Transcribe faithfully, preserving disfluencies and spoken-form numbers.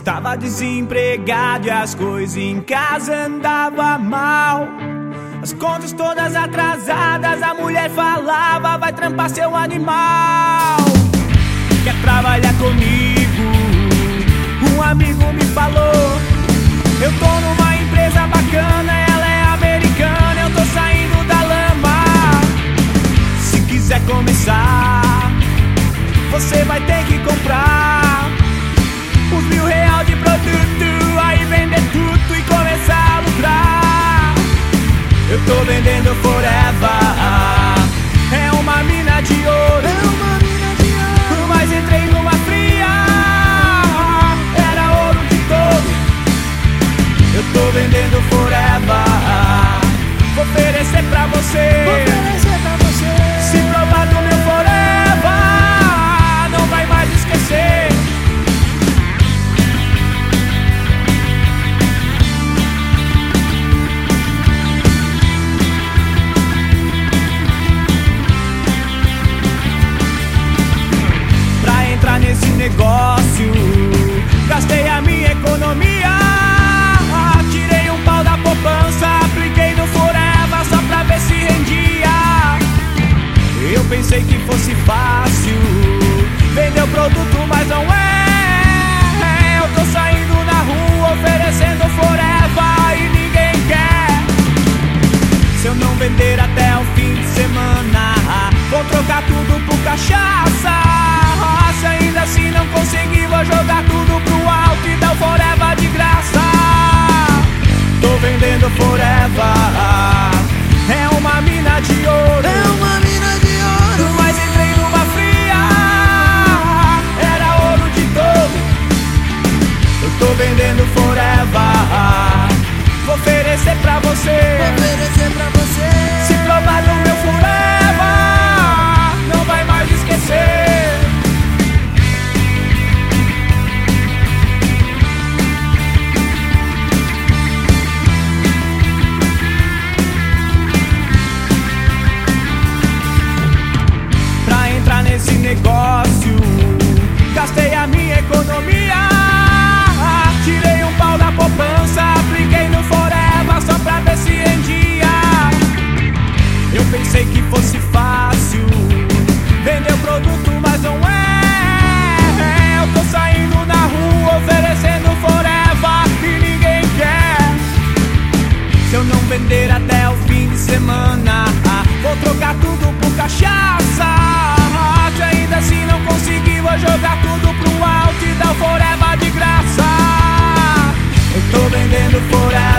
Tava desempregado e as coisas em casa andavam mal. As contas todas atrasadas, a mulher falava: vai trampar seu animal. Quer trabalhar comigo? Um amigo me falou. Eu tô numa empresa bacana, ela é americana, eu tô saindo da lama. Se quiser começar, você vai ter que comprar uns mil real de produto, aí vender tudo e começar a lucrar. Eu tô vendendo forever, é uma mina de ouro, é uma mina de ouro. Mas entrei numa fria, era ouro de todo. Eu tô vendendo forever, vou oferecer pra você, vou oferecer pra você. Se provar do meu forever, não vai mais esquecer. Nesse negócio, gastei a minha economia, tirei um pau da poupança, apliquei no Forever só pra ver se rendia. Eu pensei que fosse fácil vender o produto, mas não é. Eu tô saindo na rua oferecendo Forever e ninguém quer. Se eu não vender até o fim de semana, vou trocar tudo por cachaça. Se ainda assim não conseguir, vou jogar tudo pro alto e dar o forever de graça. Tô vendendo forever, é uma mina de ouro, é uma mina de ouro. Mas entrei numa fria, era ouro de todo. Eu tô vendendo forever, vou oferecer pra você, vou oferecer pra você. Se provar do meu forever, não vai mais esquecer. Nesse negócio, gastei a minha economia, tirei um pau da poupança, apliquei no Forever só pra ver se rendia. Eu pensei que fosse fácil vender o produto, mas não é. Eu tô saindo na rua oferecendo Forever e ninguém quer. Se eu não vender até o fim de semana, vou trocar tudo por cachaça. Se ainda assim não conseguir, vou jogar tudo pro alto e dar o Forever de graça. Eu tô vendendo Forever.